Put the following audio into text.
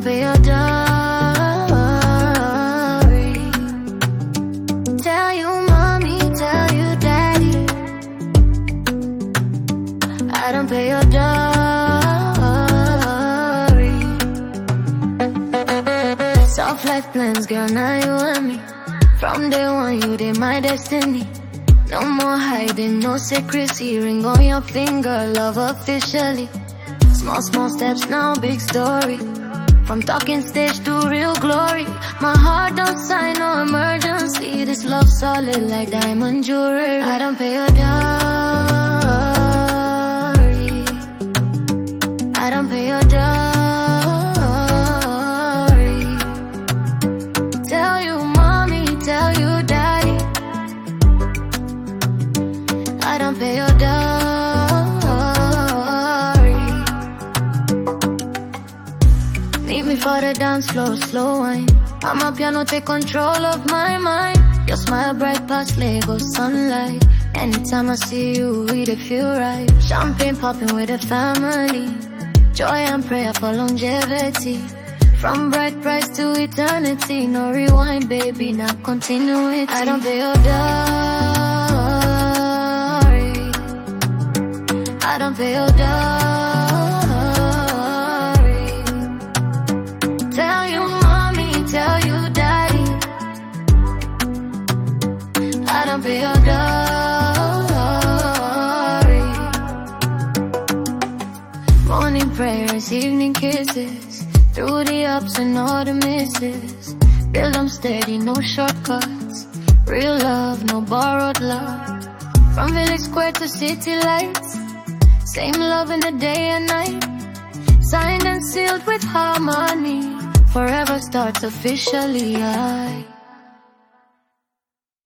pay your dowry. Tell you mommy, tell you daddy, I don't pay your dowry. Soft life plans, girl, now you and me. From day one, you did my destiny. No more hiding, no secrecy. Ring on your finger, love officially. Small, small steps, now big story. From talking stage to real glory. My heart don't sign no emergency. This love solid like diamond jewelry. I don't pay your dowry. I don't pay your dowry. Tell you mommy, tell you daddy, I don't pay your dowry. Meet me for the dance floor, slow wine. I'm a piano, take control of my mind. Your smile bright past Lagos sunlight. Anytime I see you, we dey feel right. Champagne popping with the family. Joy and prayer for longevity. From bright price to eternity. No rewind, baby, not continuity. I don't pay your dowry. I don't pay your dowry. Tell you mommy, tell you daddy, I don't pay your dowry. Morning prayers, evening kisses, through the ups and all the misses. Build them steady, no shortcuts. Real love, no borrowed love. From village square to city lights, same love in the day and night. Signed and sealed with harmony. Forever starts officially.